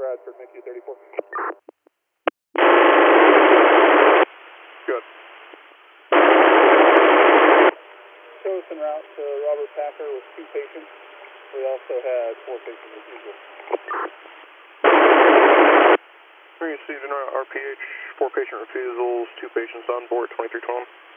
Radford, MICU 34. Good. Show us en route to Robert Packer with 2 patients. We also had 4 patients as usual. We received an RPH, 4 patient refusals, 2 patients on board, 2312.